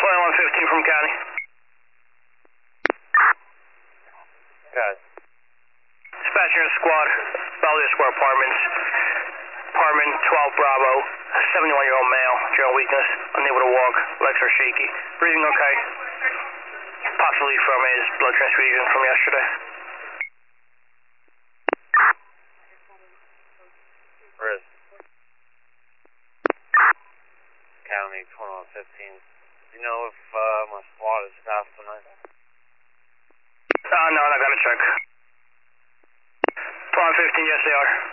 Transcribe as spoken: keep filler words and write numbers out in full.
twenty-one fifteen from County. Got it. Dispatcher and squad, Belvedere Square Apartments. Apartment twelve Bravo, seventy-one-year-old male, general weakness, unable to walk, legs are shaky. Breathing okay. Possibly from his blood transfusion from yesterday. Where is County twenty-one fifteen. Do you know if uh, my squad is staffed tonight? Uh, no, I gotta check. twenty-one fifteen, yes they are.